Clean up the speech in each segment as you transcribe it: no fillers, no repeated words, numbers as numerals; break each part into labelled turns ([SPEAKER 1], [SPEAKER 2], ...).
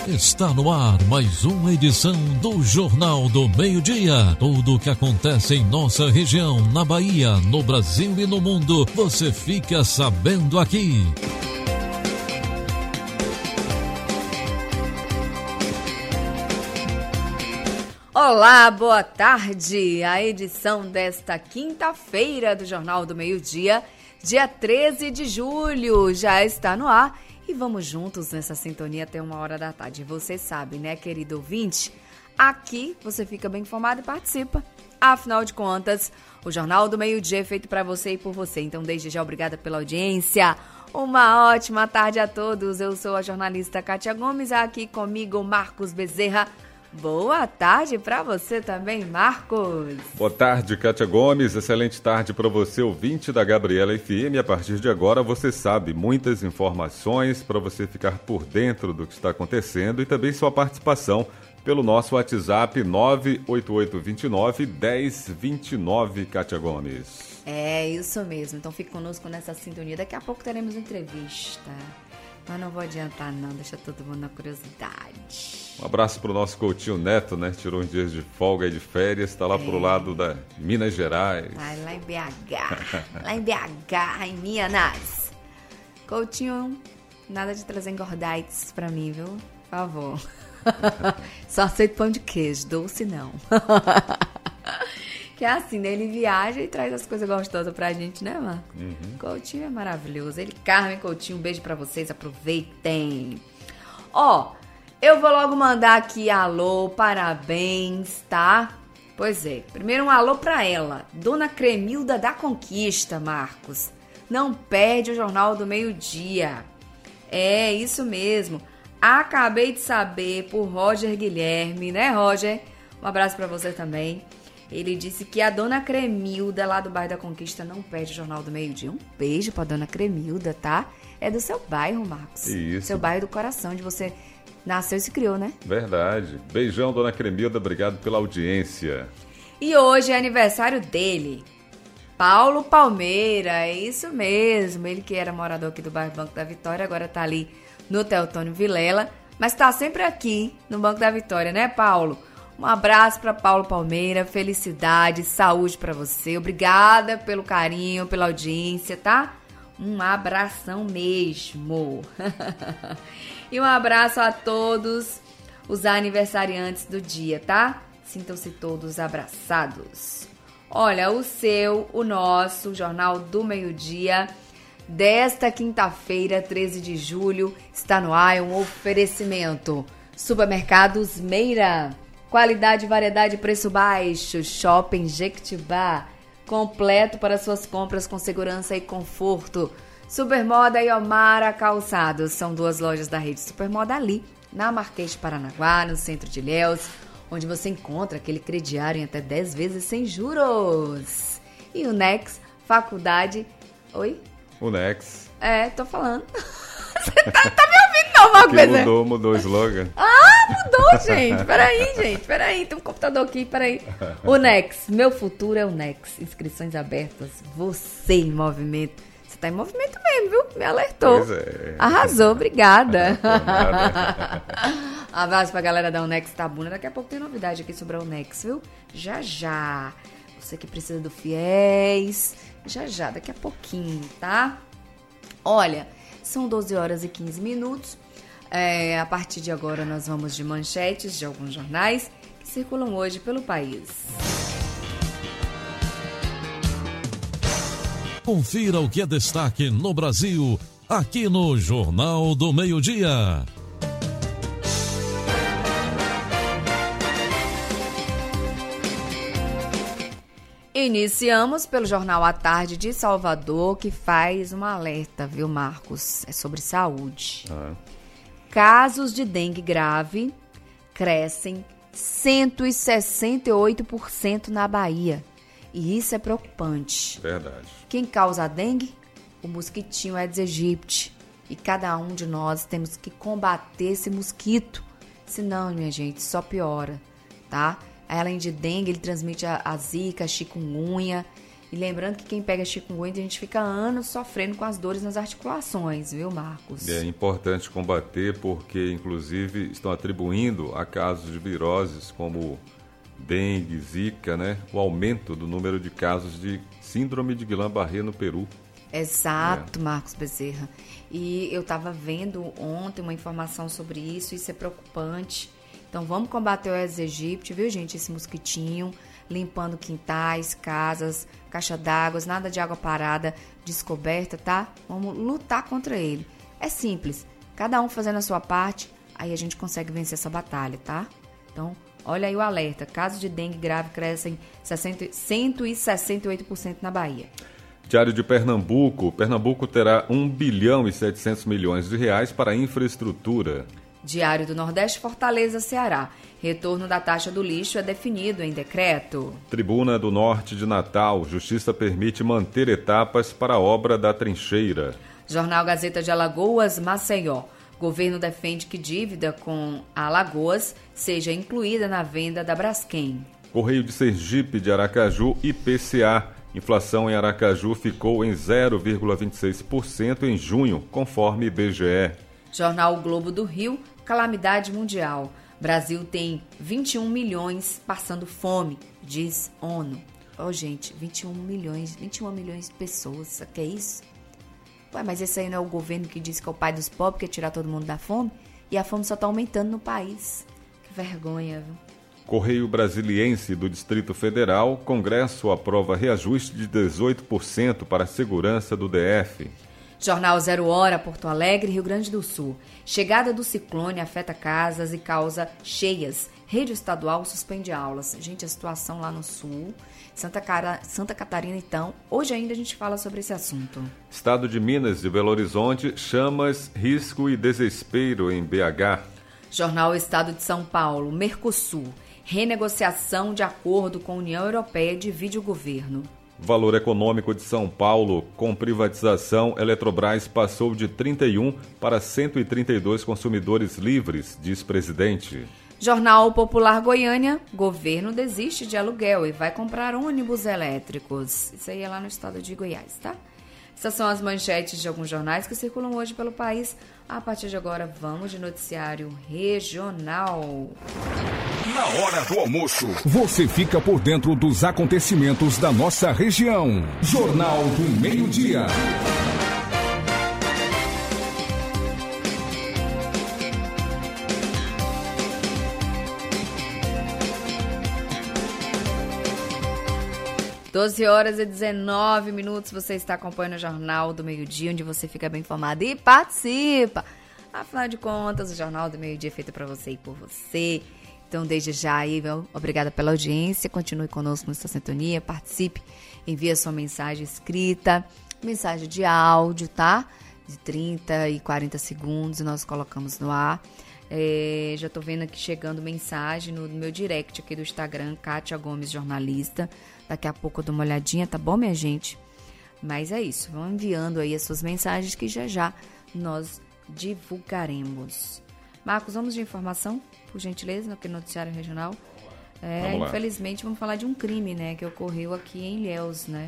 [SPEAKER 1] Está no ar mais uma edição do Jornal do Meio-Dia. Tudo o que acontece em nossa região, na Bahia, no Brasil e no mundo, você fica sabendo aqui.
[SPEAKER 2] Olá, boa tarde. A edição desta quinta-feira do Jornal do Meio-Dia, dia 13 de julho, já está no ar. E vamos juntos nessa sintonia até 1h da tarde. Você sabe, né, querido ouvinte? Aqui você fica bem informado e participa. Afinal de contas, o Jornal do Meio-Dia é feito para você e por você. Então, desde já, obrigada pela audiência. Uma ótima tarde a todos. Eu sou a jornalista Kátia Gomes, aqui comigo Marcos Bezerra. Boa tarde para você também, Marcos.
[SPEAKER 3] Boa tarde, Kátia Gomes. Excelente tarde para você, ouvinte da Gabriela FM. A partir de agora, você sabe, muitas informações para você ficar por dentro do que está acontecendo e também sua participação pelo nosso WhatsApp 98829-1029, Kátia Gomes.
[SPEAKER 2] É isso mesmo. Então fique conosco nessa sintonia. Daqui a pouco teremos entrevista. Mas não vou adiantar não, deixa todo mundo na curiosidade.
[SPEAKER 3] Um abraço pro nosso Coutinho Neto, né? Tirou uns dias de folga e de férias, está lá pro lado da Minas Gerais.
[SPEAKER 2] Ai, lá em BH, lá em BH, em Minas. Coutinho, nada de trazer engordites pra mim, viu? Por favor. Só aceito pão de queijo, doce não. Que é assim, né? Ele viaja e traz as coisas gostosas pra gente, né, Marco?
[SPEAKER 3] Uhum.
[SPEAKER 2] Coutinho é maravilhoso. Ele, Carmen, Coutinho, um beijo pra vocês, aproveitem. Ó, eu vou logo mandar aqui alô, parabéns, tá? Pois é, primeiro um alô pra ela, Dona Cremilda da Conquista, Marcos. Não perde o Jornal do Meio-Dia. É, isso mesmo. Acabei de saber por Roger Guilherme, né, Roger? Um abraço pra você também. Ele disse que a Dona Cremilda, lá do bairro da Conquista, não perde o Jornal do Meio-Dia. Um beijo pra Dona Cremilda, tá? É do seu bairro, Marcos.
[SPEAKER 3] Isso.
[SPEAKER 2] Seu bairro do coração, onde você nasceu e se criou, né?
[SPEAKER 3] Verdade. Beijão, Dona Cremilda. Obrigado pela audiência.
[SPEAKER 2] E hoje é aniversário dele, Paulo Palmeira. É isso mesmo. Ele que era morador aqui do bairro Banco da Vitória, agora tá ali no Teotônio Vilela. Mas tá sempre aqui no Banco da Vitória, né, Paulo? Um abraço para Paulo Palmeira, felicidade, saúde para você. Obrigada pelo carinho, pela audiência, tá? Um abração mesmo. E um abraço a todos os aniversariantes do dia, tá? Sintam-se todos abraçados. Olha, o nosso Jornal do Meio-Dia desta quinta-feira, 13 de julho, está no ar, um oferecimento. Supermercados Meira. Qualidade, variedade, preço baixo. Shopping Jequitibá, completo para suas compras com segurança e conforto. Supermoda e Omara Calçados, são duas lojas da rede Supermoda ali, na Marquês de Paranaguá, no centro de Ilhéus, onde você encontra aquele crediário em até 10 vezes sem juros. E o Nex, faculdade... Oi?
[SPEAKER 3] O Nex.
[SPEAKER 2] É, tô falando. Você tá me ouvindo não, Marco Bezerra?
[SPEAKER 3] Mudou o slogan.
[SPEAKER 2] Mudou, gente. Peraí. Tem um computador aqui, peraí. O Nex. Meu futuro é o Nex. Inscrições abertas. Você em movimento. Você tá em movimento mesmo, viu? Me alertou.
[SPEAKER 3] Pois é.
[SPEAKER 2] Arrasou, obrigada. Abraço pra galera da Unex Tabuna. Daqui a pouco tem novidade aqui sobre a Unex, viu? Já. Você que precisa do FIES. Já. Daqui a pouquinho, tá? Olha, são 12h15. A partir de agora nós vamos de manchetes de alguns jornais que circulam hoje pelo país.
[SPEAKER 1] Confira o que é destaque no Brasil, aqui no Jornal do Meio-Dia.
[SPEAKER 2] Iniciamos pelo Jornal à Tarde de Salvador, que faz um alerta, viu, Marcos? É sobre saúde. Casos de dengue grave crescem 168% na Bahia. E isso é preocupante.
[SPEAKER 3] Verdade.
[SPEAKER 2] Quem causa a dengue? O mosquitinho Aedes aegypti. E cada um de nós temos que combater esse mosquito. Senão, minha gente, só piora, tá? Além de dengue, ele transmite a zika, a chikungunya. E lembrando que quem pega chikungunya, a gente fica anos sofrendo com as dores nas articulações, viu, Marcos?
[SPEAKER 3] É importante combater porque, inclusive, estão atribuindo a casos de viroses como dengue, zika, né? O aumento do número de casos de síndrome de Guillain-Barré no Peru.
[SPEAKER 2] Exato, Marcos Bezerra. E eu estava vendo ontem uma informação sobre isso é preocupante. Então vamos combater o Aedes aegypti, viu, gente? Esse mosquitinho, limpando quintais, casas, caixa d'água, nada de água parada, descoberta, tá? Vamos lutar contra ele. É simples, cada um fazendo a sua parte, aí a gente consegue vencer essa batalha, tá? Então, olha aí o alerta, casos de dengue grave crescem 168% na Bahia.
[SPEAKER 3] Diário de Pernambuco. Pernambuco terá 1 bilhão e 700 milhões de reais para infraestrutura.
[SPEAKER 2] Diário do Nordeste, Fortaleza, Ceará. Retorno da taxa do lixo é definido em decreto.
[SPEAKER 3] Tribuna do Norte de Natal. Justiça permite manter etapas para a obra da trincheira.
[SPEAKER 2] Jornal Gazeta de Alagoas, Maceió. Governo defende que dívida com Alagoas seja incluída na venda da Braskem.
[SPEAKER 3] Correio de Sergipe de Aracaju, IPCA. Inflação em Aracaju ficou em 0,26% em junho, conforme IBGE.
[SPEAKER 2] Jornal o Globo do Rio, calamidade mundial. Brasil tem 21 milhões passando fome, diz ONU. Gente, 21 milhões de pessoas, sabe o que é isso? Ué, mas esse aí não é o governo que diz que é o pai dos pobres, que quer tirar todo mundo da fome? E a fome só está aumentando no país. Que vergonha, viu?
[SPEAKER 3] Correio Brasiliense do Distrito Federal, Congresso aprova reajuste de 18% para a segurança do DF.
[SPEAKER 2] Jornal 0 Hora, Porto Alegre, Rio Grande do Sul. Chegada do ciclone afeta casas e causa cheias. Rede estadual suspende aulas. Gente, a situação lá no sul, Santa Catarina, então. Hoje ainda a gente fala sobre esse assunto.
[SPEAKER 3] Estado de Minas e Belo Horizonte, chamas, risco e desespero em BH.
[SPEAKER 2] Jornal Estado de São Paulo, Mercosul. Renegociação de acordo com a União Europeia divide o governo.
[SPEAKER 3] Valor econômico de São Paulo. Com privatização, Eletrobras passou de 31 para 132 consumidores livres, diz presidente.
[SPEAKER 2] Jornal Popular Goiânia. Governo desiste de aluguel e vai comprar ônibus elétricos. Isso aí é lá no estado de Goiás, tá? Essas são as manchetes de alguns jornais que circulam hoje pelo país. A partir de agora, vamos de noticiário regional.
[SPEAKER 4] Na hora do almoço, você fica por dentro dos acontecimentos da nossa região. Jornal do Meio-Dia.
[SPEAKER 2] Doze horas e 19 minutos, você está acompanhando o Jornal do Meio-Dia, onde você fica bem informado e participa. Afinal de contas, o Jornal do Meio-Dia é feito para você e por você. Então, desde já, aí, obrigada pela audiência, continue conosco nessa sintonia, participe, envie a sua mensagem escrita, mensagem de áudio, tá? De 30 e 40 segundos, e nós colocamos no ar. Já tô vendo aqui chegando mensagem no meu direct aqui do Instagram, Kátia Gomes Jornalista. Daqui a pouco eu dou uma olhadinha, tá bom, minha gente? Mas é isso, vão enviando aí as suas mensagens que já nós divulgaremos. Marcos, vamos de informação, por gentileza, no noticiário regional. Infelizmente, vamos falar de um crime, né, que ocorreu aqui em Ilhéus, né?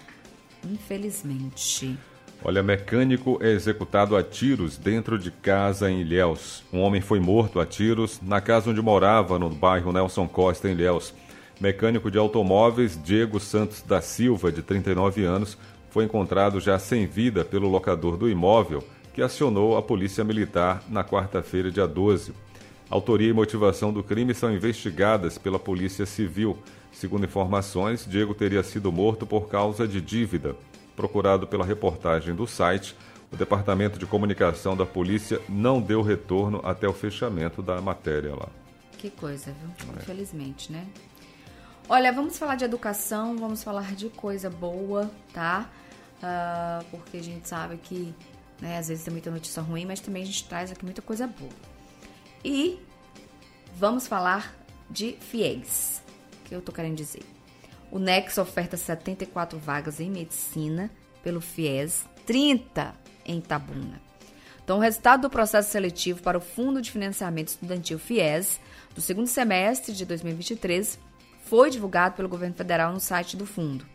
[SPEAKER 2] Infelizmente.
[SPEAKER 3] Olha, mecânico é executado a tiros dentro de casa em Ilhéus. Um homem foi morto a tiros na casa onde morava, no bairro Nelson Costa, em Ilhéus. Mecânico de automóveis, Diego Santos da Silva, de 39 anos, foi encontrado já sem vida pelo locador do imóvel, que acionou a Polícia Militar na quarta-feira, dia 12. Autoria e motivação do crime são investigadas pela Polícia Civil. Segundo informações, Diego teria sido morto por causa de dívida. Procurado pela reportagem do site, o Departamento de Comunicação da Polícia não deu retorno até o fechamento da matéria lá.
[SPEAKER 2] Que coisa, viu? Infelizmente, né? Olha, vamos falar de educação, vamos falar de coisa boa, tá? Porque a gente sabe que, né, às vezes tem muita notícia ruim, mas também a gente traz aqui muita coisa boa. E vamos falar de FIES, que eu tô querendo dizer. O Nex oferta 74 vagas em medicina pelo FIES, 30 em Itabuna. Então, o resultado do processo seletivo para o Fundo de Financiamento Estudantil FIES do segundo semestre de 2023 foi divulgado pelo governo federal no site do fundo.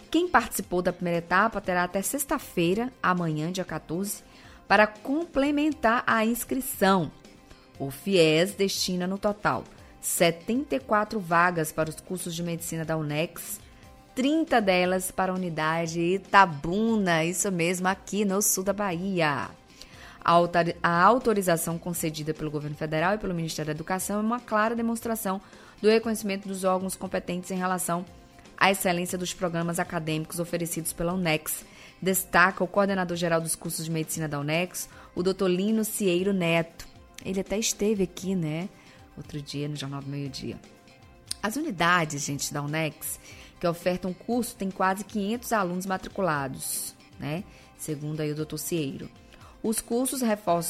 [SPEAKER 2] Quem participou da primeira etapa terá até sexta-feira, amanhã, dia 14, para complementar a inscrição. O FIES destina no total 74 vagas para os cursos de medicina da UNEX, 30 delas para a unidade Itabuna, isso mesmo, aqui no sul da Bahia. A autorização concedida pelo governo federal e pelo Ministério da Educação é uma clara demonstração do reconhecimento dos órgãos competentes em relação à excelência dos programas acadêmicos oferecidos pela UNEX, destaca o coordenador-geral dos cursos de medicina da UNEX, o Dr. Lino Cieiro Neto. Ele até esteve aqui, né, outro dia, no Jornal do Meio-Dia. As unidades, gente, da UNEX, que ofertam curso, tem quase 500 alunos matriculados, né, segundo aí o Dr. Cieiro. Os cursos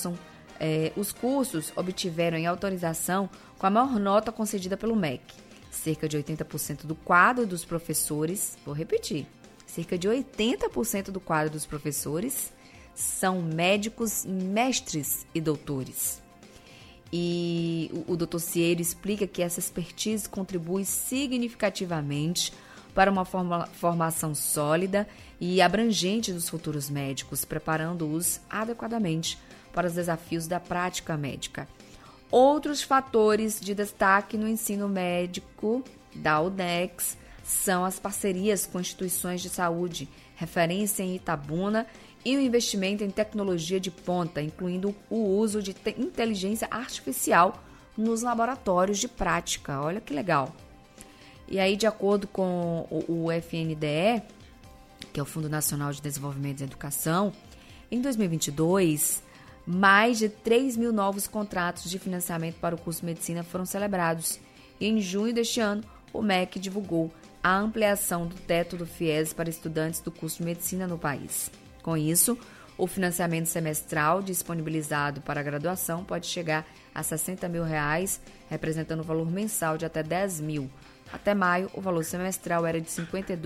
[SPEAKER 2] obtiveram em autorização com a maior nota concedida pelo MEC. Cerca de 80% do quadro dos professores, vou repetir, cerca de 80% do quadro dos professores são médicos, mestres e doutores. E o Dr. Cieiro explica que essa expertise contribui significativamente para uma formação sólida e abrangente dos futuros médicos, preparando-os adequadamente para os desafios da prática médica. Outros fatores de destaque no ensino médico da UNEX são as parcerias com instituições de saúde, referência em Itabuna e o investimento em tecnologia de ponta, incluindo o uso de inteligência artificial nos laboratórios de prática. Olha que legal. E aí, de acordo com o FNDE, que é o Fundo Nacional de Desenvolvimento e Educação, em 2022, mais de 3 mil novos contratos de financiamento para o curso de medicina foram celebrados. E em junho deste ano, o MEC divulgou a ampliação do teto do FIES para estudantes do curso de medicina no país. Com isso, o financiamento semestral disponibilizado para a graduação pode chegar a R$ 60 mil, representando um valor mensal de até 10 mil. Até maio, o valor semestral era de R$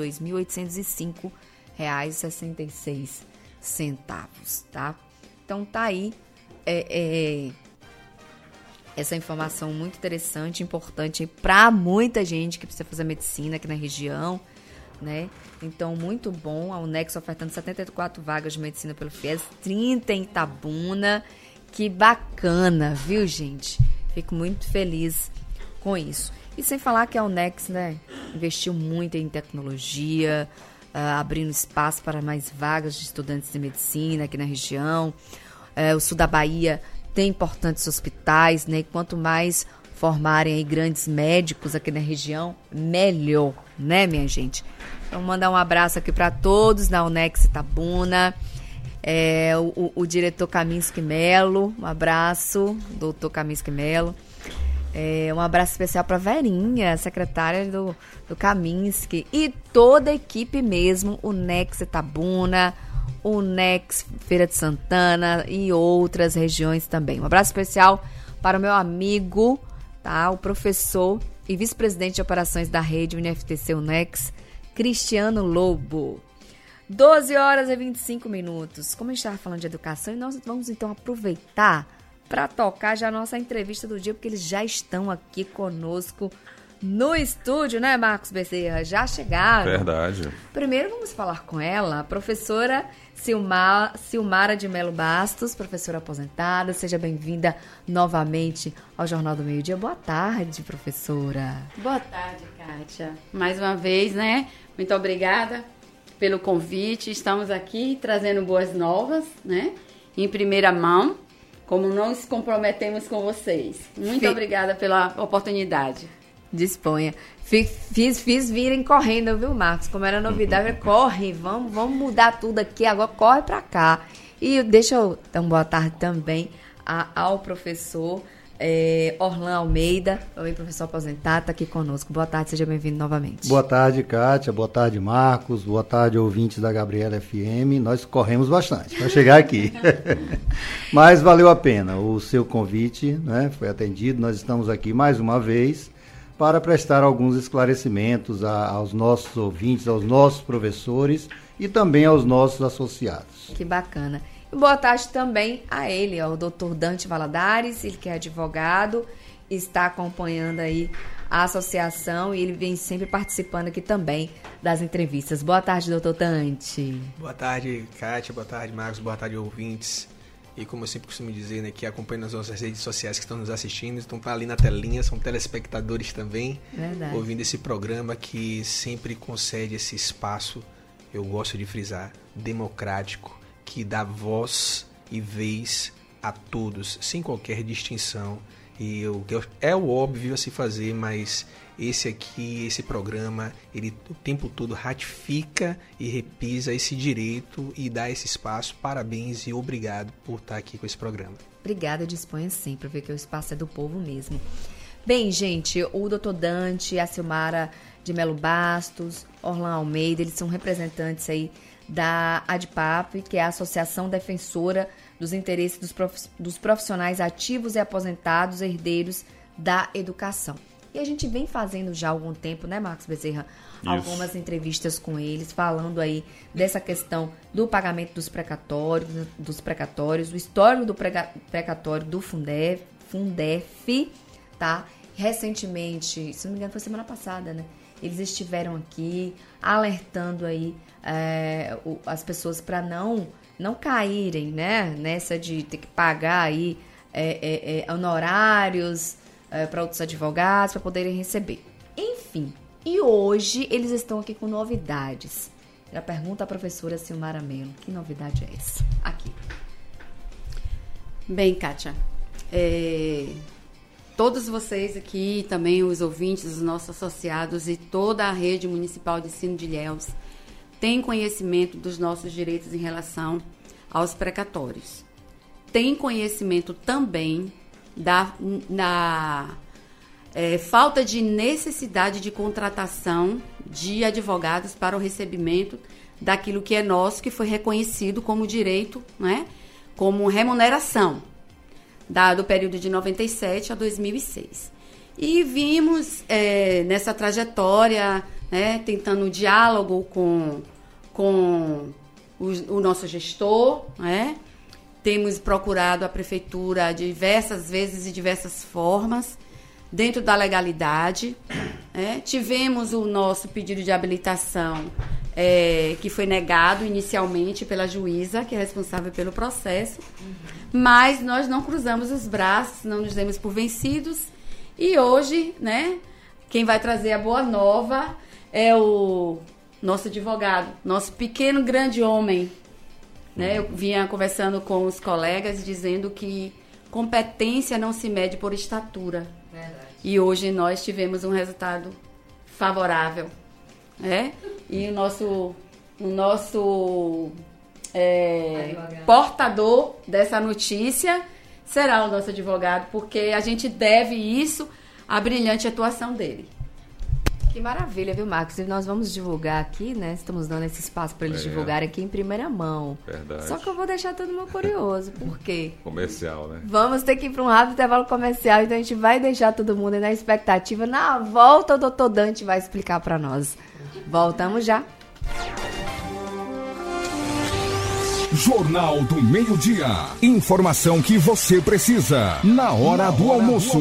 [SPEAKER 2] 52.805,66, tá? Então tá aí essa informação muito interessante, importante para muita gente que precisa fazer medicina aqui na região, né? Então, muito bom. A UNEX ofertando 74 vagas de medicina pelo FIES, 30 em Itabuna. Que bacana, viu, gente? Fico muito feliz com isso. E sem falar que a UNEX, né, investiu muito em tecnologia, abrindo espaço para mais vagas de estudantes de medicina aqui na região. O sul da Bahia tem importantes hospitais, né? E quanto mais formarem aí grandes médicos aqui na região, melhor, né, minha gente? Então, mandar um abraço aqui para todos na UNEX Itabuna. O diretor Kaminski Melo, um abraço, doutor Kaminski Melo. Um abraço especial para Verinha, secretária do Kaminski, e toda a equipe mesmo, UNEX Itabuna, UNEX Feira de Santana e outras regiões também. Um abraço especial para o meu amigo, tá, o professor e vice-presidente de operações da rede UniFTC UNEX, Cristiano Lobo. 12h25. Como a gente estava falando de educação, nós vamos então aproveitar para tocar já a nossa entrevista do dia, porque eles já estão aqui conosco no estúdio, né, Marcos Bezerra? Já chegaram.
[SPEAKER 3] Verdade.
[SPEAKER 2] Primeiro vamos falar com ela, a professora Silmara de Melo Bastos, professora aposentada. Seja bem-vinda novamente ao Jornal do Meio-Dia. Boa tarde, professora.
[SPEAKER 5] Boa tarde, Kátia. Mais uma vez, né? Muito obrigada pelo convite. Estamos aqui trazendo boas novas, né? Em primeira mão, como nos comprometemos com vocês. Muito obrigada pela oportunidade.
[SPEAKER 2] Disponha. Fiz virem correndo, viu, Marcos? Como era novidade, corre, vamos mudar tudo aqui, agora corre pra cá. E deixa eu dar uma boa tarde também ao professor Orlan Almeida, também professor aposentado, está aqui conosco. Boa tarde, seja bem-vindo novamente.
[SPEAKER 6] Boa tarde, Kátia, boa tarde, Marcos, boa tarde, ouvintes da Gabriela FM. Nós corremos bastante para chegar aqui, mas valeu a pena. O seu convite, né, foi atendido. Nós estamos aqui mais uma vez para prestar alguns esclarecimentos aos nossos ouvintes, aos nossos professores e também aos nossos associados.
[SPEAKER 2] Que bacana. E boa tarde também a ele, o Dr. Dante Valadares, ele que é advogado está acompanhando aí a associação e ele vem sempre participando aqui também das entrevistas. Boa tarde, doutor Dante.
[SPEAKER 7] Boa tarde, Kátia. Boa tarde, Marcos. Boa tarde, ouvintes. E como eu sempre costumo dizer, né, que acompanham nas nossas redes sociais que estão nos assistindo, estão ali na telinha, são telespectadores também.
[SPEAKER 2] Verdade.
[SPEAKER 7] Ouvindo esse programa que sempre concede esse espaço, eu gosto de frisar, democrático, que dá voz e vez a todos, sem qualquer distinção. E é o óbvio a se fazer, mas esse programa, ele o tempo todo ratifica e repisa esse direito e dá esse espaço. Parabéns e obrigado por estar aqui com esse programa.
[SPEAKER 2] Obrigada, disponha sempre, ver que o espaço é do povo mesmo. Bem, gente, o doutor Dante, a Silmara de Melo Bastos, Orlan Almeida, eles são representantes aí da ADPAP, que é a Associação Defensora dos Interesses dos Profissionais Ativos e Aposentados Herdeiros da Educação. E a gente vem fazendo já há algum tempo, né, Marcos Bezerra? Isso. Algumas entrevistas com eles, falando aí dessa questão do pagamento dos precatórios, o histórico do precatório do Fundef, tá? Recentemente, se não me engano foi semana passada, né? Eles estiveram aqui alertando aí as pessoas para não caírem, né, nessa de ter que pagar aí honorários para outros advogados para poderem receber. Enfim, e hoje eles estão aqui com novidades. Já pergunta à professora Silmara Melo, que novidade é essa? Aqui.
[SPEAKER 5] Bem, Kátia, todos vocês aqui, também os ouvintes, os nossos associados e toda a rede municipal de ensino de Ilhéus têm conhecimento dos nossos direitos em relação aos precatórios. Tem conhecimento também da falta de necessidade de contratação de advogados para o recebimento daquilo que é nosso, que foi reconhecido como direito, né, como remuneração, do período de 97 a 2006. E vimos nessa trajetória, né, tentando um diálogo com o nosso gestor, né? Temos procurado a prefeitura diversas vezes e diversas formas, dentro da legalidade. Tivemos o nosso pedido de habilitação, que foi negado inicialmente pela juíza, que é responsável pelo processo, mas nós não cruzamos os braços, não nos demos por vencidos, e hoje, né, quem vai trazer a boa nova é o nosso advogado, nosso pequeno grande homem, né? Eu vinha conversando com os colegas dizendo que competência não se mede por estatura. Verdade. E hoje nós tivemos um resultado favorável, né? E o nosso portador dessa notícia será o nosso advogado, porque a gente deve isso à brilhante atuação dele.
[SPEAKER 2] Que maravilha, viu, Marcos? E nós vamos divulgar aqui, né? Estamos dando esse espaço para eles divulgarem aqui em primeira mão.
[SPEAKER 3] Verdade.
[SPEAKER 2] Só que eu vou deixar todo mundo curioso. Por quê?
[SPEAKER 3] Comercial, né?
[SPEAKER 2] Vamos ter que ir para um rápido intervalo comercial, então a gente vai deixar todo mundo na expectativa. Na volta, o doutor Dante vai explicar para nós. Voltamos já.
[SPEAKER 4] Jornal do Meio-Dia. Informação que você precisa na hora do almoço.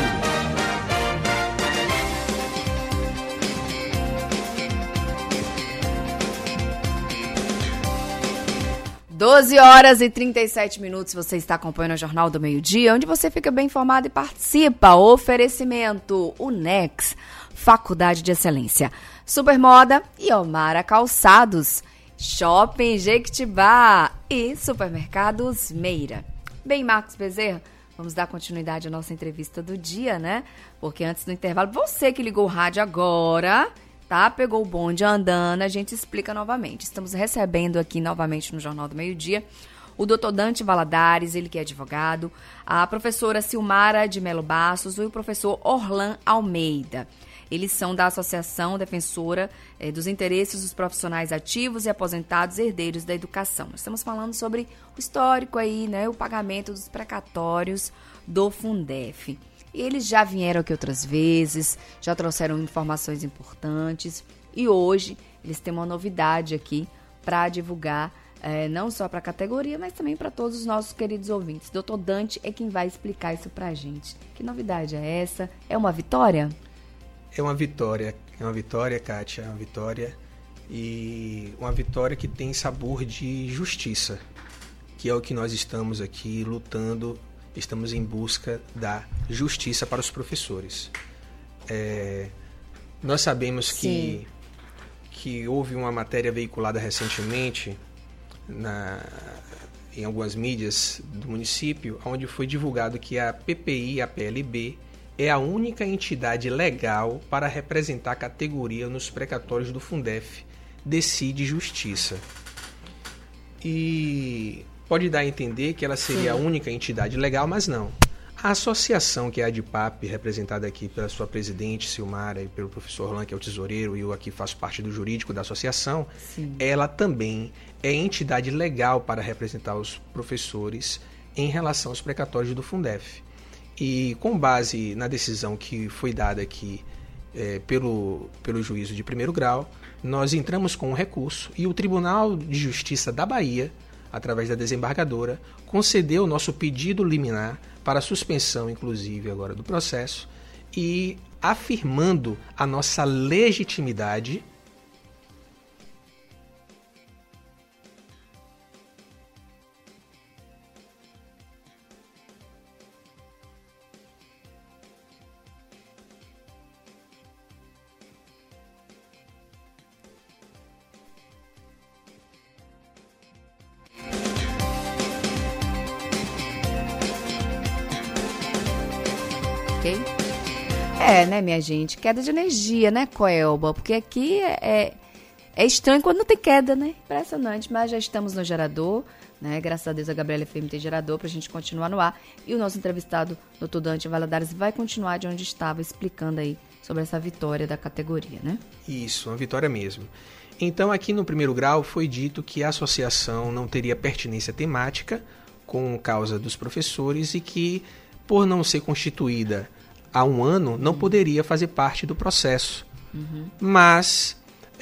[SPEAKER 2] 12 horas e 37 minutos, você está acompanhando o Jornal do Meio-Dia, onde você fica bem informado e participa. Oferecimento UNEX, Faculdade de Excelência, Supermoda e Omara Calçados, Shopping Jequitibá e Supermercados Meira. Bem, Marcos Bezerra, vamos dar continuidade à nossa entrevista do dia, né? Porque antes do intervalo, você que ligou o rádio agora, tá? Pegou o bonde andando, a gente explica novamente. Estamos recebendo aqui novamente no Jornal do Meio-Dia o doutor Dante Valadares, ele que é advogado, a professora Silmara de Melo Bastos e o professor Orlan Almeida. Eles são da Associação Defensora dos Interesses dos Profissionais Ativos e Aposentados Herdeiros da Educação. Nós estamos falando sobre o histórico aí, né? O pagamento dos precatórios do Fundef. E eles já vieram aqui outras vezes, já trouxeram informações importantes e hoje eles têm uma novidade aqui para divulgar não só para a categoria, mas também para todos os nossos queridos ouvintes. Doutor Dante é quem vai explicar isso para a gente. Que novidade é essa? É uma vitória?
[SPEAKER 7] É uma vitória, Kátia, é uma vitória. E uma vitória que tem sabor de justiça, que é o que nós estamos aqui lutando, estamos em busca da justiça para os professores. Nós sabemos que houve uma matéria veiculada recentemente em algumas mídias do município, onde foi divulgado que a PPI, a PLB, é a única entidade legal para representar a categoria nos precatórios do Fundef, Decide Justiça. E pode dar a entender que ela seria a única entidade legal, mas não. A associação, que é a ADIPAP, representada aqui pela sua presidente, Silmara, e pelo professor Orlan, que é o tesoureiro, e eu aqui faço parte do jurídico da associação, ela também é entidade legal para representar os professores em relação aos precatórios do Fundef. E com base na decisão que foi dada aqui pelo juízo de primeiro grau, nós entramos com um recurso e o Tribunal de Justiça da Bahia, através da desembargadora, concedeu o nosso pedido liminar para suspensão, inclusive, agora do processo, e afirmando a nossa legitimidade
[SPEAKER 2] né, minha gente? Queda de energia, né, Coelba? Porque aqui é estranho quando não tem queda, né? Impressionante, mas já estamos no gerador, né? Graças a Deus a Gabriela FM tem gerador pra gente continuar no ar. E o nosso entrevistado, Dr. Dante Valadares, vai continuar de onde estava, explicando aí sobre essa vitória da categoria, né?
[SPEAKER 7] Isso, uma vitória mesmo. Então, aqui no primeiro grau foi dito que a associação não teria pertinência temática com causa dos professores e que, por não ser constituída há um ano, não poderia fazer parte do processo. Mas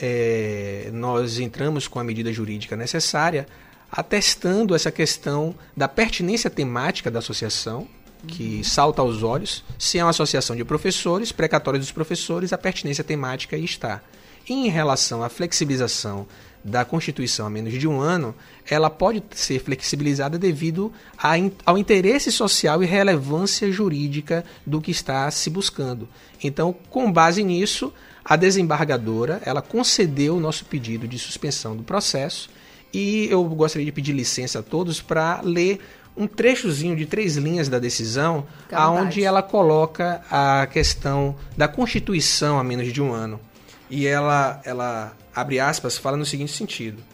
[SPEAKER 7] nós entramos com a medida jurídica necessária, atestando essa questão da pertinência temática da associação, que salta aos olhos. Se é uma associação de professores, precatório dos professores, a pertinência temática aí está. E em relação à flexibilização da Constituição a menos de um ano, ela pode ser flexibilizada devido ao interesse social e relevância jurídica do que está se buscando. Então, com base nisso, a desembargadora ela concedeu o nosso pedido de suspensão do processo e eu gostaria de pedir licença a todos para ler um trechozinho de 3 linhas da decisão, onde ela coloca a questão da Constituição a menos de um ano. E ela abre aspas, fala no seguinte sentido: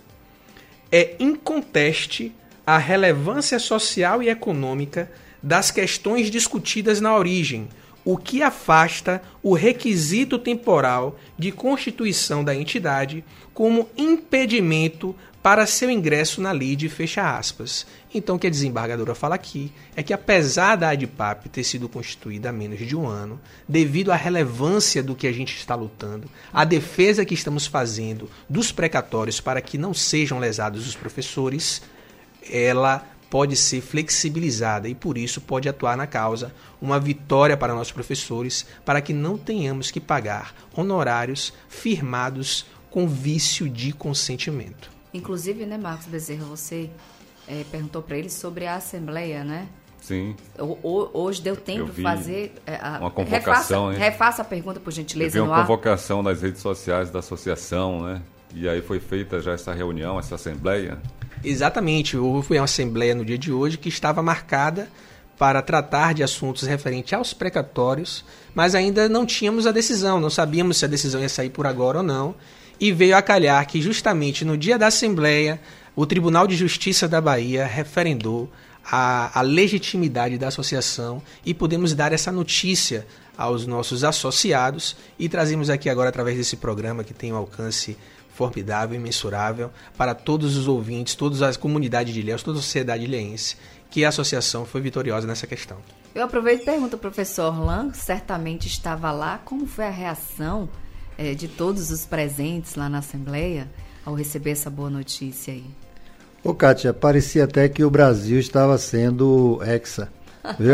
[SPEAKER 7] é inconteste a relevância social e econômica das questões discutidas na origem, o que afasta o requisito temporal de constituição da entidade como impedimento para seu ingresso na lide, fecha aspas. Então, o que a desembargadora fala aqui é que, apesar da ADIPAP ter sido constituída há menos de um ano, devido à relevância do que a gente está lutando, a defesa que estamos fazendo dos precatórios para que não sejam lesados os professores, ela pode ser flexibilizada e, por isso, pode atuar na causa uma vitória para nossos professores, para que não tenhamos que pagar honorários firmados com vício de consentimento.
[SPEAKER 2] Inclusive, né, Marcos Bezerra, você perguntou para ele sobre a Assembleia, né?
[SPEAKER 3] Sim.
[SPEAKER 2] Hoje deu tempo de fazer
[SPEAKER 3] uma convocação.
[SPEAKER 2] Refaça a pergunta, por gentileza,
[SPEAKER 3] eu vi
[SPEAKER 2] no
[SPEAKER 3] uma
[SPEAKER 2] ar.
[SPEAKER 3] Convocação nas redes sociais da associação, né? E aí foi feita já essa reunião, essa Assembleia?
[SPEAKER 7] Exatamente. Houve uma Assembleia no dia de hoje que estava marcada para tratar de assuntos referentes aos precatórios, mas ainda não tínhamos a decisão, não sabíamos se a decisão ia sair por agora ou não. E veio a calhar que justamente no dia da Assembleia, o Tribunal de Justiça da Bahia referendou a legitimidade da associação e podemos dar essa notícia aos nossos associados e trazemos aqui agora, através desse programa que tem um alcance formidável e imensurável para todos os ouvintes, toda a comunidade de Ilhéus, toda a sociedade ilhéense, que a associação foi vitoriosa nessa questão.
[SPEAKER 2] Eu aproveito e pergunto ao professor Orlan, certamente estava lá, como foi a reação de todos os presentes lá na Assembleia ao receber essa boa notícia aí?
[SPEAKER 6] Ô, Kátia, parecia até que o Brasil estava sendo hexa, viu?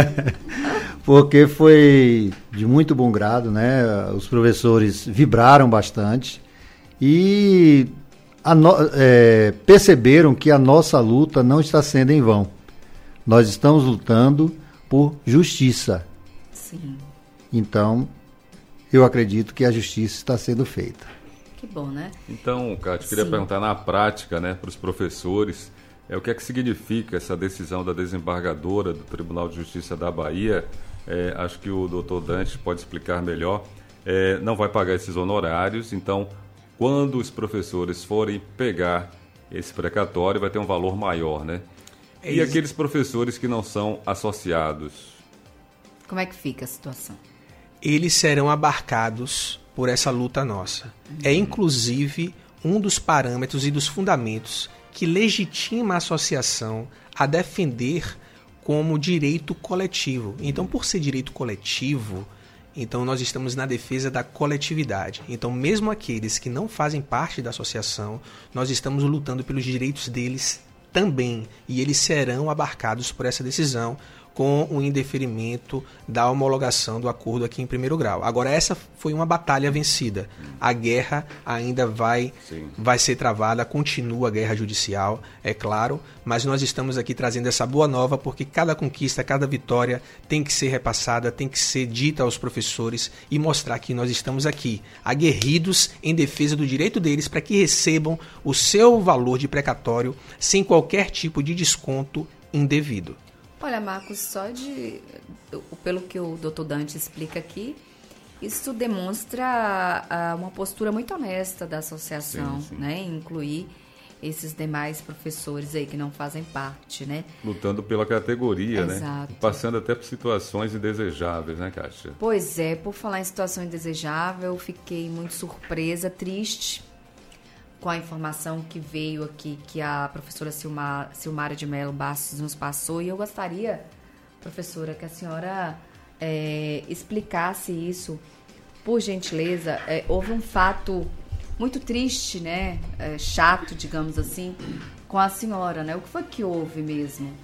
[SPEAKER 6] Porque foi de muito bom grado, né? Os professores vibraram bastante e perceberam que a nossa luta não está sendo em vão. Nós estamos lutando por justiça.
[SPEAKER 2] Sim.
[SPEAKER 6] Então, eu acredito que a justiça está sendo feita.
[SPEAKER 2] Que bom, né?
[SPEAKER 3] Então, Cátia, queria perguntar na prática, né, para os professores, o que é que significa essa decisão da desembargadora do Tribunal de Justiça da Bahia? Acho que o doutor Dante pode explicar melhor. Não vai pagar esses honorários, então, quando os professores forem pegar esse precatório, vai ter um valor maior, né? E aqueles professores que não são associados?
[SPEAKER 2] Como é que fica a situação?
[SPEAKER 7] Eles serão abarcados por essa luta nossa. É inclusive um dos parâmetros e dos fundamentos que legitima a associação a defender como direito coletivo. Então, por ser direito coletivo, então nós estamos na defesa da coletividade. Então, mesmo aqueles que não fazem parte da associação, nós estamos lutando pelos direitos deles também, e eles serão abarcados por essa decisão com o indeferimento da homologação do acordo aqui em primeiro grau. Agora, essa foi uma batalha vencida. A guerra ainda vai ser travada, continua a guerra judicial, é claro, mas nós estamos aqui trazendo essa boa nova porque cada conquista, cada vitória tem que ser repassada, tem que ser dita aos professores e mostrar que nós estamos aqui, aguerridos em defesa do direito deles para que recebam o seu valor de precatório sem qualquer tipo de desconto indevido.
[SPEAKER 2] Olha, Marcos, pelo que o doutor Dante explica aqui, isso demonstra uma postura muito honesta da associação,
[SPEAKER 3] sim.
[SPEAKER 2] Né? Incluir esses demais professores aí que não fazem parte, né?
[SPEAKER 3] Lutando pela categoria,
[SPEAKER 2] Exato.
[SPEAKER 3] Né? Passando até por situações indesejáveis, né, Kátia?
[SPEAKER 2] Pois é, por falar em situação indesejável, eu fiquei muito surpresa, triste, com a informação que veio aqui, que a professora Silmara de Mello Bastos nos passou, e eu gostaria, professora, que a senhora explicasse isso, por gentileza. Houve um fato muito triste, né, chato, digamos assim, com a senhora, né? O que foi que houve mesmo?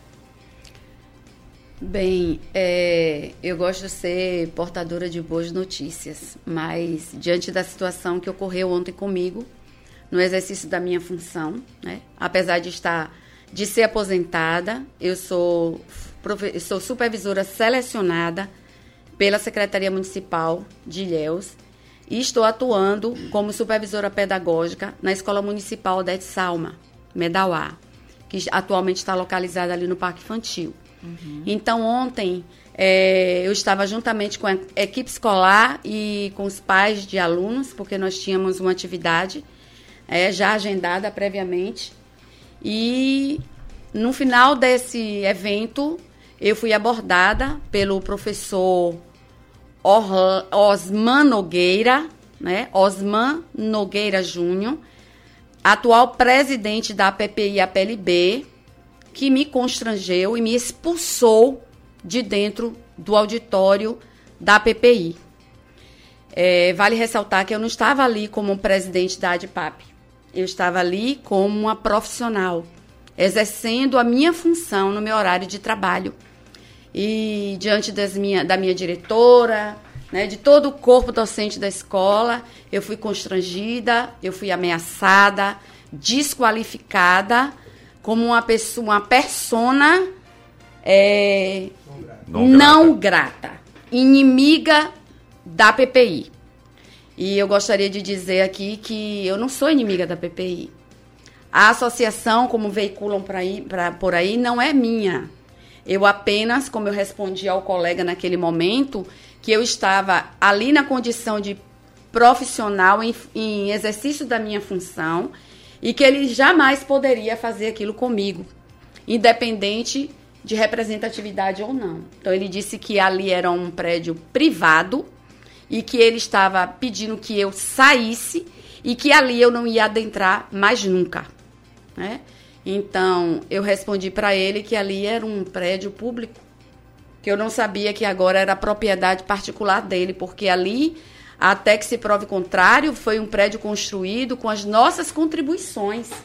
[SPEAKER 5] Bem, eu gosto de ser portadora de boas notícias, mas diante da situação que ocorreu ontem comigo, no exercício da minha função, né? Apesar de ser aposentada, eu sou supervisora selecionada pela Secretaria Municipal de Ilhéus e estou atuando como supervisora pedagógica na Escola Municipal Odete Salma, Medauá, que atualmente está localizada ali no Parque Infantil. Uhum. Então, ontem, eu estava juntamente com a equipe escolar e com os pais de alunos, porque nós tínhamos uma atividade já agendada previamente. E no final desse evento, eu fui abordada pelo professor Osman Nogueira, né? Osman Nogueira Júnior, atual presidente da APPI APLB, que me constrangeu e me expulsou de dentro do auditório da APPI. Vale ressaltar que eu não estava ali como presidente da ADPAP. Eu estava ali como uma profissional, exercendo a minha função no meu horário de trabalho. E diante da minha diretora, né, de todo o corpo docente da escola, eu fui constrangida, eu fui ameaçada, desqualificada como uma persona não grata, inimiga da PPI. E eu gostaria de dizer aqui que eu não sou inimiga da PPI. A associação, como veiculam por aí, não é minha. Eu apenas, como eu respondi ao colega naquele momento, que eu estava ali na condição de profissional em exercício da minha função e que ele jamais poderia fazer aquilo comigo, independente de representatividade ou não. Então, ele disse que ali era um prédio privado e que ele estava pedindo que eu saísse e que ali eu não ia adentrar mais nunca, né? Então, eu respondi para ele que ali era um prédio público, que eu não sabia que agora era propriedade particular dele, porque ali, até que se prove contrário, foi um prédio construído com as nossas contribuições.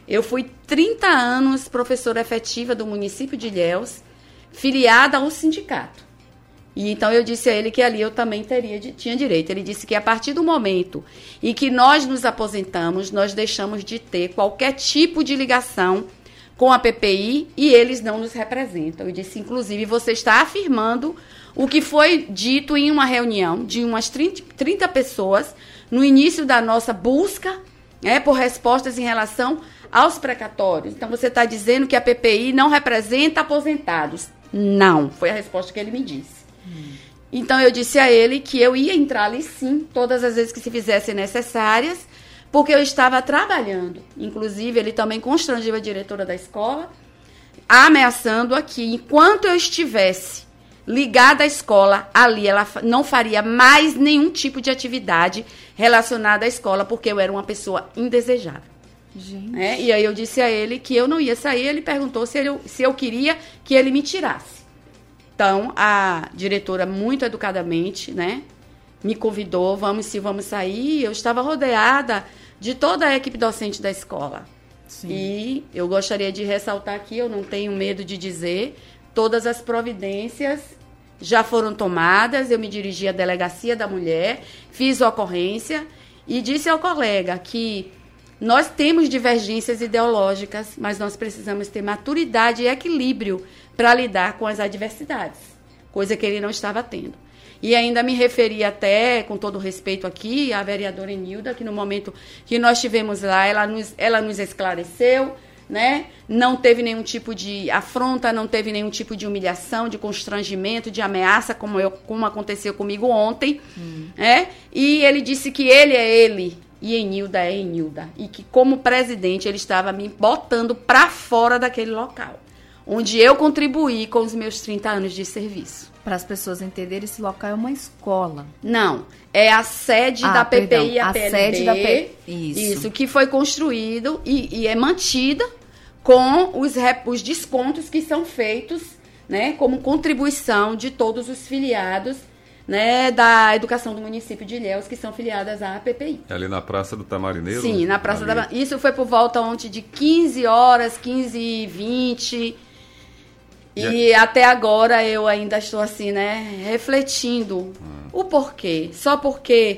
[SPEAKER 5] Eu fui 30 anos professora efetiva do município de Ilhéus, filiada ao sindicato. E então eu disse a ele que ali eu também tinha direito. Ele disse que a partir do momento em que nós nos aposentamos, nós deixamos de ter qualquer tipo de ligação com a PPI e eles não nos representam. Eu disse, inclusive, você está afirmando o que foi dito em uma reunião de umas 30 pessoas no início da nossa busca, por respostas em relação aos precatórios. Então, você está dizendo que a PPI não representa aposentados. Não, foi a resposta que ele me disse. Então, eu disse a ele que eu ia entrar ali, sim, todas as vezes que se fizessem necessárias, porque eu estava trabalhando. Inclusive, ele também constrangeu a diretora da escola, ameaçando-a que, enquanto eu estivesse ligada à escola, ali ela não faria mais nenhum tipo de atividade relacionada à escola, porque eu era uma pessoa indesejável.
[SPEAKER 2] Gente.
[SPEAKER 5] E aí eu disse a ele que eu não ia sair, ele perguntou se eu queria que ele me tirasse. Então, a diretora, muito educadamente, me convidou, vamos sair. Eu estava rodeada de toda a equipe docente da escola.
[SPEAKER 2] Sim.
[SPEAKER 5] E eu gostaria de ressaltar aqui, eu não tenho medo de dizer, todas as providências já foram tomadas. Eu me dirigi à delegacia da mulher, fiz ocorrência e disse ao colega que nós temos divergências ideológicas, mas nós precisamos ter maturidade e equilíbrio para lidar com as adversidades, coisa que ele não estava tendo. E ainda me referi até, com todo respeito aqui, à vereadora Enilda, que no momento que nós estivemos lá, ela nos esclareceu, não teve nenhum tipo de afronta, não teve nenhum tipo de humilhação, de constrangimento, de ameaça, como aconteceu comigo ontem. E ele disse que ele é ele e Enilda é Enilda. E que, como presidente, ele estava me botando para fora daquele local, onde eu contribuí com os meus 30 anos de serviço.
[SPEAKER 2] Para as pessoas entenderem, esse local é uma escola.
[SPEAKER 5] Não, é a sede da PPI e a PLB.
[SPEAKER 2] Sede da
[SPEAKER 5] Isso, que foi construído e é mantida com os descontos que são feitos, como contribuição de todos os filiados, da educação do município de Ilhéus, que são filiadas à PPI.
[SPEAKER 3] Ali na Praça do Tamarineiro?
[SPEAKER 5] Sim, na Praça da... Isso foi por volta ontem de 15 horas, 15h20. E até agora eu ainda estou assim, refletindo o porquê. Só porque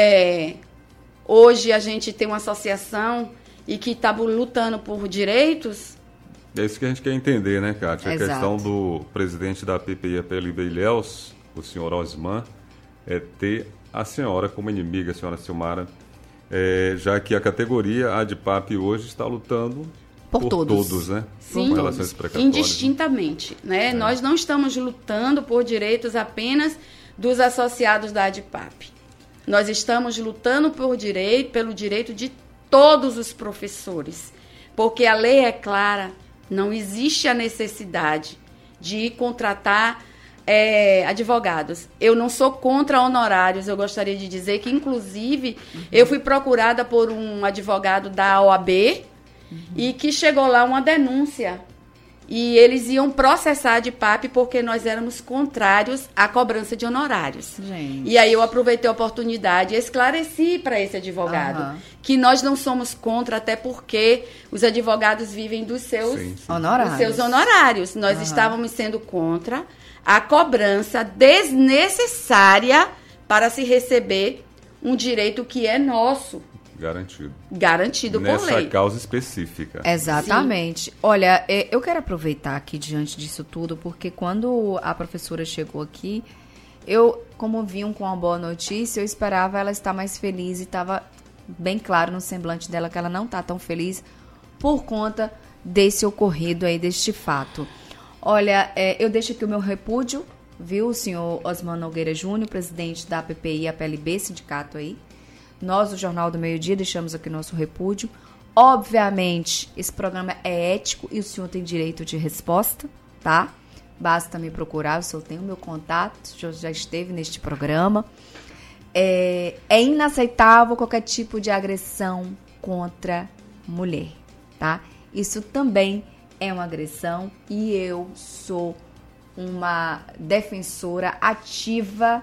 [SPEAKER 5] hoje a gente tem uma associação e que está lutando por direitos.
[SPEAKER 3] É isso que a gente quer entender, né, Kátia?
[SPEAKER 2] Exato.
[SPEAKER 3] A questão do presidente da PPI PLB Ilhéus, o senhor Osman, é ter a senhora como inimiga, a senhora Silmara, já que a categoria ADPAP hoje está lutando por todos, né?
[SPEAKER 5] Sim,
[SPEAKER 3] com relação a esse precatório,
[SPEAKER 5] indistintamente, Nós não estamos lutando por direitos apenas dos associados da ADPAP. Nós estamos lutando pelo direito de todos os professores, porque a lei é clara, não existe a necessidade de contratar advogados. Eu não sou contra honorários, eu gostaria de dizer que, inclusive, eu fui procurada por um advogado da OAB, e que chegou lá uma denúncia e eles iam processar a ADPAP porque nós éramos contrários à cobrança de honorários.
[SPEAKER 2] Gente.
[SPEAKER 5] E aí eu aproveitei a oportunidade e esclareci para esse advogado que nós não somos contra, até porque os advogados vivem dos seus honorários. Nós estávamos sendo contra a cobrança desnecessária para se receber um direito que é nosso. Garantido por lei.
[SPEAKER 3] Nessa causa específica.
[SPEAKER 2] Exatamente. Sim. Olha, eu quero aproveitar aqui diante disso tudo, porque quando a professora chegou aqui, como vinham com uma boa notícia, eu esperava ela estar mais feliz e estava bem claro no semblante dela que ela não está tão feliz por conta desse ocorrido aí, deste fato. Olha, eu deixo aqui o meu repúdio, viu, o senhor Osman Nogueira Júnior, presidente da PPI e a PLB, sindicato aí. Nós, do Jornal do Meio Dia, deixamos aqui nosso repúdio. Obviamente, esse programa é ético e o senhor tem direito de resposta, tá? Basta me procurar, o senhor tem o meu contato, o senhor já esteve neste programa. É inaceitável qualquer tipo de agressão contra mulher, tá? Isso também é uma agressão e eu sou uma defensora ativa,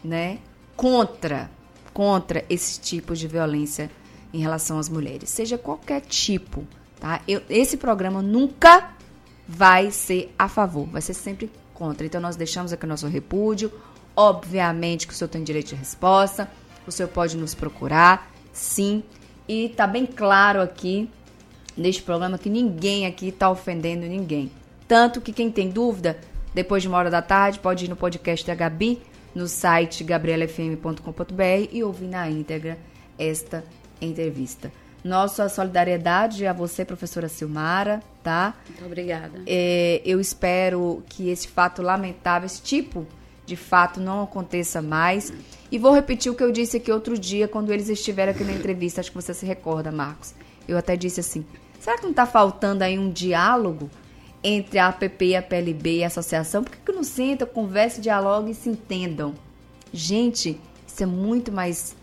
[SPEAKER 2] contra esse tipo de violência em relação às mulheres, seja qualquer tipo, tá? Esse programa nunca vai ser a favor, vai ser sempre contra. Então, nós deixamos aqui o nosso repúdio. Obviamente que o senhor tem direito de resposta, o senhor pode nos procurar, sim. E tá bem claro aqui, neste programa, que ninguém aqui está ofendendo ninguém. Tanto que quem tem dúvida, depois de 13h, pode ir no podcast da Gabi, no site gabrielafm.com.br e ouvir na íntegra esta entrevista. Nossa solidariedade a você, professora Silmara, tá?
[SPEAKER 5] Muito obrigada.
[SPEAKER 2] Eu espero que esse fato lamentável, esse tipo de fato não aconteça mais. E vou repetir o que eu disse aqui outro dia, quando eles estiveram aqui na entrevista, acho que você se recorda, Marcos. Eu até disse assim, será que não está faltando aí um diálogo entre a APP e a PLB e a associação? Por que não sentam, conversam, dialogam e se entendam? Gente, isso é muito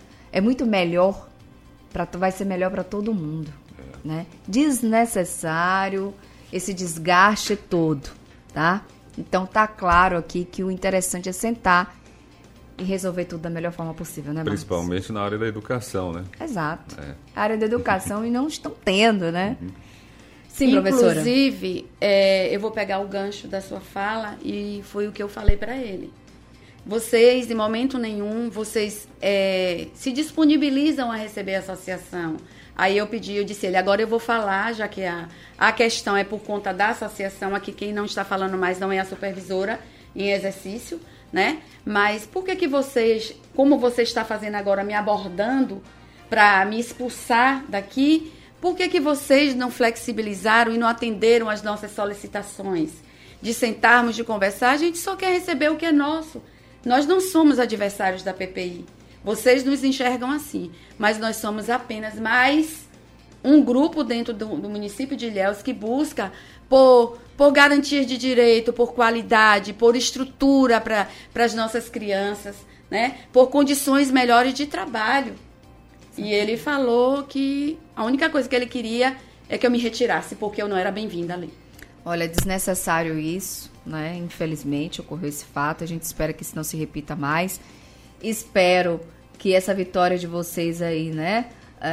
[SPEAKER 2] melhor, vai ser melhor para todo mundo, né? Desnecessário esse desgaste todo, tá? Então tá claro aqui que o interessante é sentar e resolver tudo da melhor forma possível, né, Marcos?
[SPEAKER 3] Principalmente na área da educação, né?
[SPEAKER 2] Exato. A área da educação e não estão tendo, né? Sim, professora.
[SPEAKER 5] Inclusive, eu vou pegar o gancho da sua fala e foi o que eu falei para ele. Vocês, em momento nenhum, vocês se disponibilizam a receber a associação. Aí eu disse ele, agora eu vou falar, já que a questão é por conta da associação, aqui quem não está falando mais não é a supervisora em exercício, né? Mas por que vocês, como você está fazendo agora, me abordando para me expulsar daqui, por que vocês não flexibilizaram e não atenderam as nossas solicitações? De sentarmos, de conversar, a gente só quer receber o que é nosso. Nós não somos adversários da PPI. Vocês nos enxergam assim, mas nós somos apenas mais um grupo dentro do município de Ilhéus que busca por garantias de direito, por qualidade, por estrutura para as nossas crianças, né? Por condições melhores de trabalho. E ele falou que a única coisa que ele queria é que eu me retirasse, porque eu não era bem-vinda ali.
[SPEAKER 2] Olha, é desnecessário isso, né? Infelizmente ocorreu esse fato, a gente espera que isso não se repita mais. Espero que essa vitória de vocês aí, né,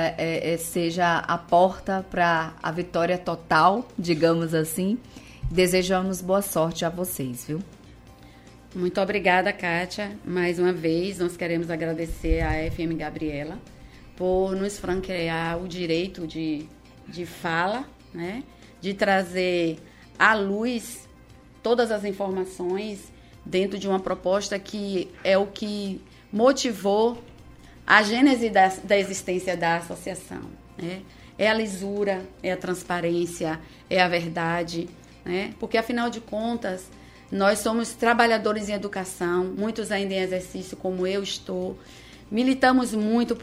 [SPEAKER 2] seja a porta para a vitória total, digamos assim. Desejamos boa sorte a vocês, viu?
[SPEAKER 5] Muito obrigada, Kátia. Mais uma vez, nós queremos agradecer à FM Gabriela por nos franquear o direito de fala, né, de trazer à luz todas as informações dentro de uma proposta que é o que motivou a gênese da existência da associação, né? É a lisura, é a transparência, é a verdade, né? Porque, afinal de contas, nós somos trabalhadores em educação, muitos ainda em exercício, como eu estou. Militamos muito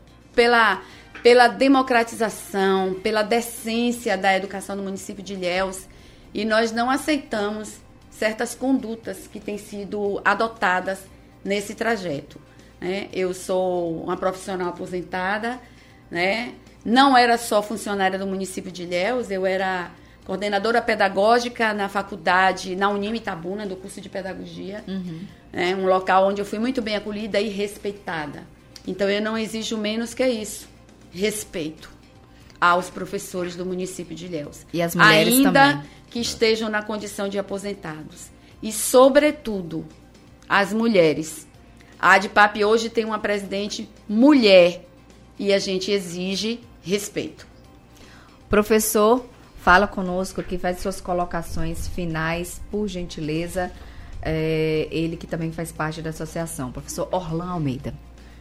[SPEAKER 5] pela democratização, pela decência da educação no município de Ilhéus, e nós não aceitamos certas condutas que têm sido adotadas nesse trajeto, né? Eu sou uma profissional aposentada, né? Não era só funcionária do município de Ilhéus, eu era coordenadora pedagógica na faculdade, na Unime Itabuna, do curso de pedagogia, né? Um local onde eu fui muito bem acolhida e respeitada. Então, eu não exijo menos que isso, respeito aos professores do município de Ilhéus.
[SPEAKER 2] E as mulheres
[SPEAKER 5] ainda
[SPEAKER 2] também.
[SPEAKER 5] Que estejam na condição de aposentados. E, sobretudo, as mulheres. A ADPAP hoje tem uma presidente mulher e a gente exige respeito.
[SPEAKER 2] Professor, fala conosco aqui, faz suas colocações finais, por gentileza. Ele que também faz parte da associação, professor Orlan Almeida.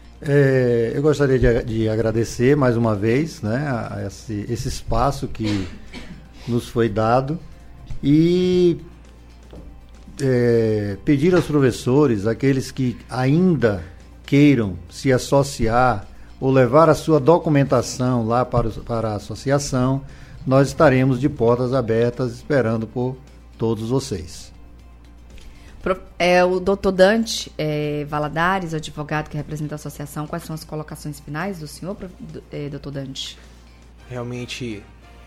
[SPEAKER 6] Eu gostaria de agradecer mais uma vez, né, a esse espaço que nos foi dado e pedir aos professores, aqueles que ainda queiram se associar ou levar a sua documentação lá para a associação, nós estaremos de portas abertas esperando por todos vocês.
[SPEAKER 2] O doutor Dante Valadares, advogado que representa a associação, quais são as colocações finais do senhor, doutor Dante?
[SPEAKER 7] Realmente,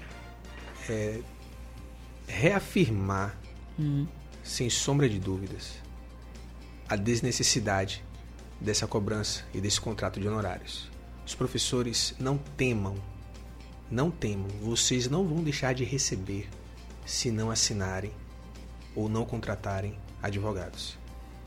[SPEAKER 7] reafirmar, sem sombra de dúvidas, a desnecessidade dessa cobrança e desse contrato de honorários. Os professores não temam Não temam, vocês não vão deixar de receber se não assinarem ou não contratarem advogados.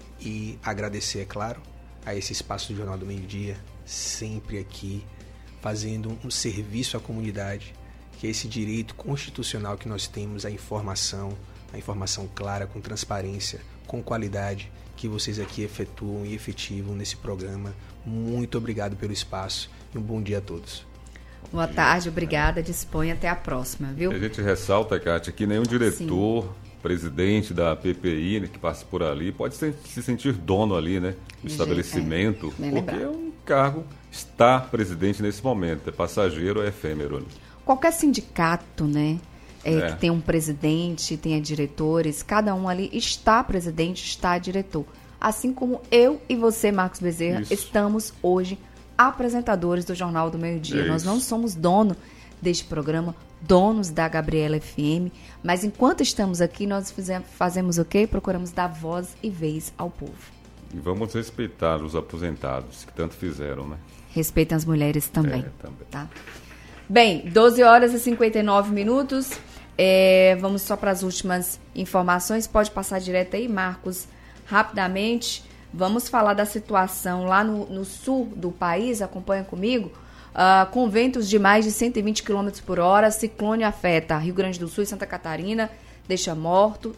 [SPEAKER 7] E agradecer, é claro, a esse espaço do Jornal do Meio-Dia, sempre aqui, fazendo um serviço à comunidade, que é esse direito constitucional que nós temos à informação, a informação clara, com transparência, com qualidade, que vocês aqui efetuam e efetivam nesse programa. Muito obrigado pelo espaço e um bom dia a todos.
[SPEAKER 2] Boa tarde, obrigada, disponha, até a próxima, viu?
[SPEAKER 3] A gente ressalta, Kátia, que nenhum diretor, sim, presidente da PPI, né, que passa por ali, pode se sentir dono ali, né, do estabelecimento, porque é um cargo, está presidente nesse momento, é passageiro, é efêmero. Né?
[SPEAKER 2] Qualquer sindicato, né, que tem um presidente, tenha diretores, cada um ali está presidente, está diretor. Assim como eu e você, Marcos Bezerra, estamos hoje apresentadores do Jornal do Meio-Dia. Nós não somos dono deste programa, donos da Gabriela FM, mas enquanto estamos aqui, nós fazemos o quê? Procuramos dar voz e vez ao povo.
[SPEAKER 3] E vamos respeitar os aposentados, que tanto fizeram, né?
[SPEAKER 2] Respeitem as mulheres também.
[SPEAKER 3] Também.
[SPEAKER 2] Tá? Bem, 12 horas e 59 minutos. Vamos só para as últimas informações. Pode passar direto aí, Marcos, rapidamente. Vamos falar da situação lá no sul do país, acompanha comigo. Com ventos de mais de 120 km por hora, ciclone afeta Rio Grande do Sul e Santa Catarina, deixa morto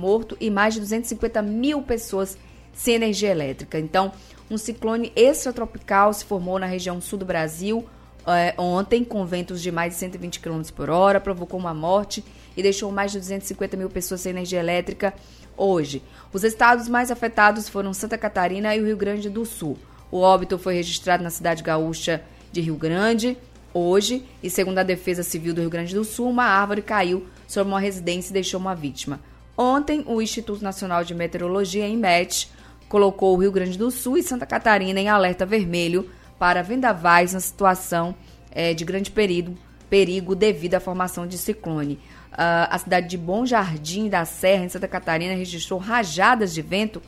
[SPEAKER 2] e mais de 250 mil pessoas sem energia elétrica. Então, um ciclone extratropical se formou na região sul do Brasil ontem, com ventos de mais de 120 km por hora, provocou uma morte e deixou mais de 250 mil pessoas sem energia elétrica hoje. Os estados mais afetados foram Santa Catarina e o Rio Grande do Sul. O óbito foi registrado na cidade gaúcha de Rio Grande hoje e, segundo a Defesa Civil do Rio Grande do Sul, uma árvore caiu sobre uma residência e deixou uma vítima. Ontem, o Instituto Nacional de Meteorologia, INMET, colocou o Rio Grande do Sul e Santa Catarina em alerta vermelho para vendavais na situação de grande perigo devido à formação de ciclone. A cidade de Bom Jardim da Serra, em Santa Catarina, registrou rajadas de vento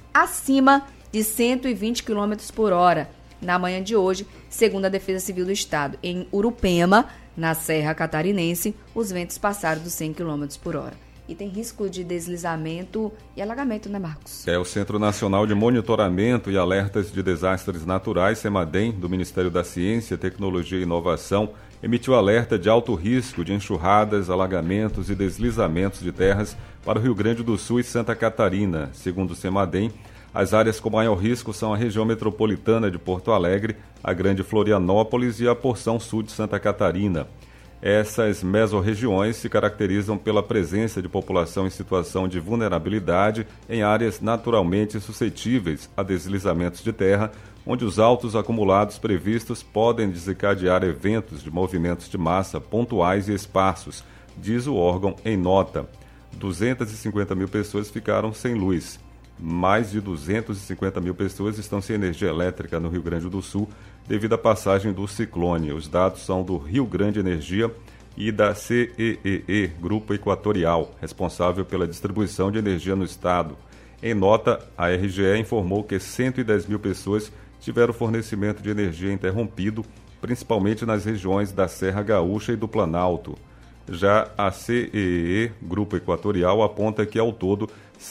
[SPEAKER 2] acima de 120 km por hora na manhã de hoje, segundo a Defesa Civil do Estado. Em Urupema, na Serra Catarinense, os ventos passaram dos 100 km por hora. E tem risco de deslizamento e alagamento, né, Marcos?
[SPEAKER 3] O Centro Nacional de Monitoramento e Alertas de Desastres Naturais, CEMADEM, do Ministério da Ciência, Tecnologia e Inovação, emitiu alerta de alto risco de enxurradas, alagamentos e deslizamentos de terras para o Rio Grande do Sul e Santa Catarina. Segundo o CEMADEM, as áreas com maior risco são a região metropolitana de Porto Alegre, a Grande Florianópolis e a porção sul de Santa Catarina. Essas mesorregiões se caracterizam pela presença de população em situação de vulnerabilidade em áreas naturalmente suscetíveis a deslizamentos de terra, onde os altos acumulados previstos podem desencadear eventos de movimentos de massa pontuais e esparsos, diz o órgão em nota. 250 mil pessoas ficaram sem luz. Mais de 250 mil pessoas estão sem energia elétrica no Rio Grande do Sul devido à passagem do ciclone. Os dados são do Rio Grande Energia e da CEEE, Grupo Equatorial, responsável pela distribuição de energia no estado. Em nota, a RGE informou que 110 mil pessoas tiveram fornecimento de energia interrompido, principalmente nas regiões da Serra Gaúcha e do Planalto. Já a CEE, Grupo Equatorial, aponta que, ao todo,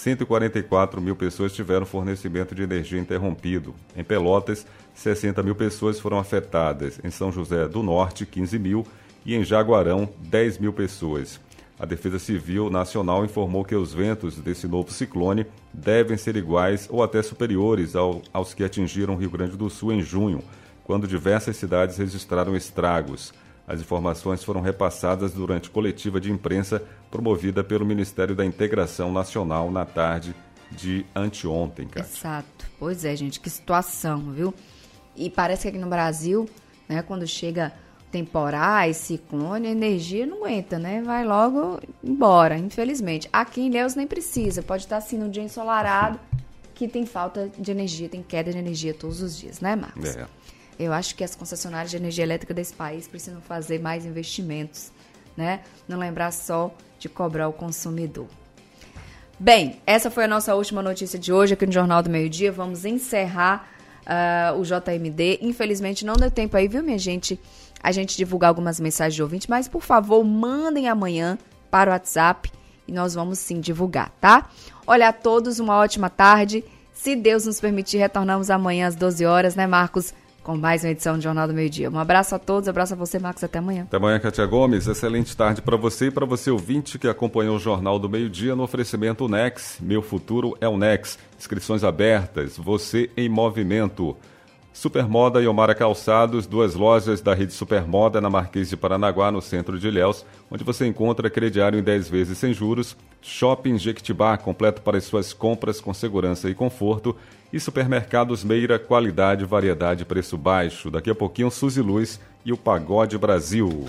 [SPEAKER 3] 144 mil pessoas tiveram fornecimento de energia interrompido. Em Pelotas, 60 mil pessoas foram afetadas. Em São José do Norte, 15 mil. E em Jaguarão, 10 mil pessoas. A Defesa Civil Nacional informou que os ventos desse novo ciclone devem ser iguais ou até superiores aos que atingiram o Rio Grande do Sul em junho, quando diversas cidades registraram estragos. As informações foram repassadas durante coletiva de imprensa promovida pelo Ministério da Integração Nacional na tarde de anteontem, Cátia.
[SPEAKER 2] Exato. Pois é, gente, que situação, viu? E parece que aqui no Brasil, né, quando chega temporais, ciclone, a energia não aguenta, né? Vai logo embora, infelizmente. Aqui em Ilhéus nem precisa, pode estar assim num dia ensolarado que tem falta de energia, tem queda de energia todos os dias, né, Marcos? Eu acho que as concessionárias de energia elétrica desse país precisam fazer mais investimentos, né? Não lembrar só de cobrar o consumidor. Bem, essa foi a nossa última notícia de hoje aqui no Jornal do Meio-Dia. Vamos encerrar o JMD. Infelizmente não deu tempo aí, viu, minha gente? A gente divulgar algumas mensagens de ouvinte, mas por favor, mandem amanhã para o WhatsApp e nós vamos sim divulgar, tá? Olha, a todos uma ótima tarde. Se Deus nos permitir, retornamos amanhã às 12 horas, né, Marcos? Com mais uma edição do Jornal do Meio-Dia. Um abraço a todos, abraço a você, Marcos, até amanhã.
[SPEAKER 3] Até amanhã, Kátia Gomes. Excelente tarde para você e para você ouvinte que acompanhou o Jornal do Meio-Dia no oferecimento Nex. Meu futuro é o Nex. Inscrições abertas, você em movimento. Supermoda e Omara Calçados, 2 lojas da rede Supermoda na Marquês de Paranaguá, no centro de Ilhéus, onde você encontra crediário em 10 vezes sem juros, Shopping Jequitibá, completo para as suas compras com segurança e conforto, e Supermercados Meira, qualidade, variedade, preço baixo. Daqui a pouquinho, Suzy Luz e o Pagode Brasil.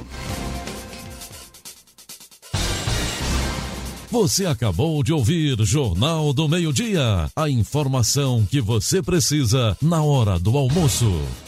[SPEAKER 1] Você acabou de ouvir Jornal do Meio-Dia. A informação que você precisa na hora do almoço.